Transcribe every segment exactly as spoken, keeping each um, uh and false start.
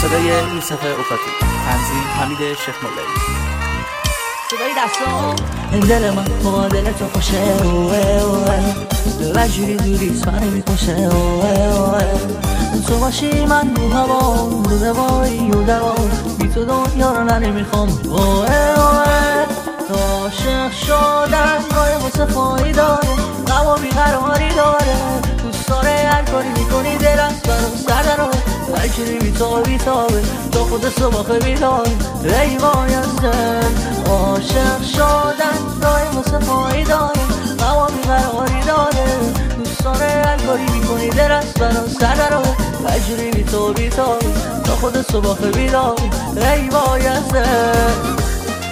صدای یوسف اوکاتی، تنظیم حمید شیخ مولوی. صدای دستام دل من با دل تو خوشه، اوه اوه دل جوری دوری سر میکشه، اوه اوه تو باشی من رو هوا رو دوایی و دوا، بی تو دنیا رو نمیخوام، اوه اوه تو عاشق شدن راه واسه فایی داره، غم و بیقراری داره، دوست داره هر کاری میکنی دل از برام سر داره، هر جوری بیتابه بیتابه تا خود صبح بیدار، ای وای از دل عاشق شدن راه واسه فایی داره، غم و بیقراری داره، دوست داره هر کاری میکنی دل از برام سر داره، هر جوری بیتابه بیتابه تا خود صبح بیدار، ای وای از دل.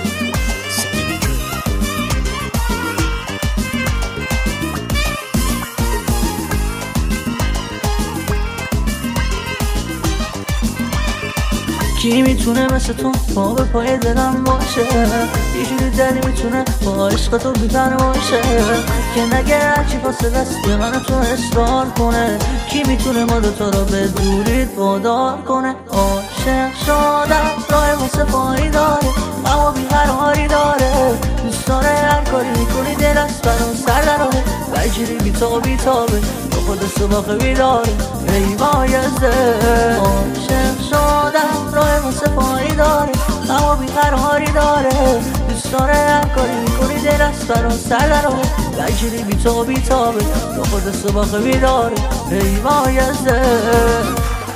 کی میتونه مثل تو پا به پای دلم باشه، یه جوری دلی میتونه با عشق تو بی‌پروا باشه، که نگه هرچی فاصله است به من تو اصرار کنه، کی میتونه ما دوتا رو به دورید وادار کنه، عاشق شدن راه واسه پایی داره، اما بیقراری داره، دوست داره هر کاری میکنی دل از برام سر داره، هر جوری بیتابه بیتابه تو خود صبح بیداره، ای وای از دل عاشق شدن راه واسه پایی داره، اما بیقراری داره، دوست داره هر کاری میکنی دل از برام سر داره، هر جوری بیتابه بیتابه تو خود صبح بیداره، ای وای از دل.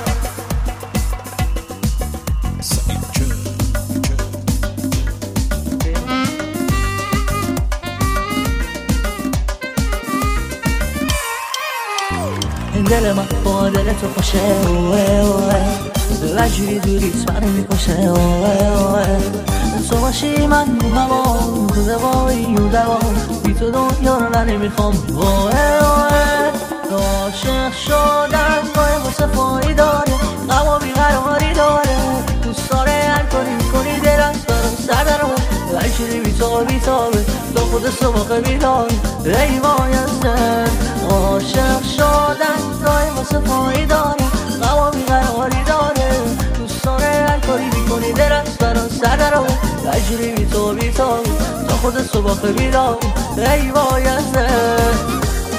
دل من با دل تو خوشه، اوه اوه دل جوری دوری سر میکشه، اوه اوه تو باشی من رو هوا رو دوایی و دوا، بی تو دنیا رو نمیخوام، اوه اوه عاشق شدن راه واسه فایی داره، غم و بیقراری داره، دوست داره هر کاری میکنی دل از برام سر داره، هر جوری بیتابه بیتابه تا خود صبح بیدار، ای وای از دل عاشق شدن راه واسه پایی داره، غم و بیقراری داره، دوست داره هر کاری میکنی دل از برام سر داره، هر جوری بیتابه بیتابه تا خود صبح بیدار، ای وای از دل.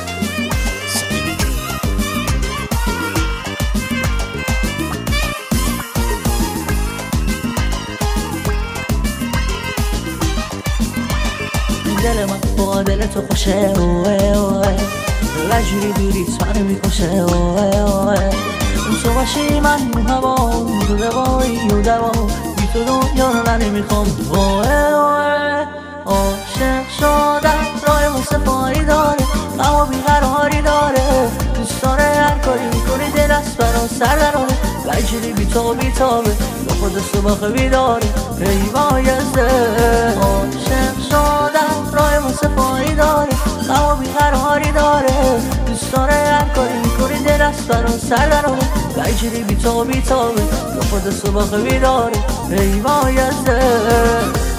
دل من با دل تو خوشه، اوه اوه دل جوری دوری سر میکشه، اوه اوه تو باشی من رو هوا رو دوایی و دوا، بی تو دنیا رو نمیخوام، اوه اوه عاشق شدن راه واسه پایی داره، غم و بیقراری داره، دوست داره هر کاری میکنی دل از برام سر داره، هر جوری بیتابه بیتابه تا خود صبح بیداره، ای وای از دل عاشق شدن راه واسه پایی داره، غم و بیقراری داره، دوست داره هر کاری میکنی دل از برام سر داره، هر جوری بیتابه بیتابه تا خود صبح بیداره، ای وای از دل.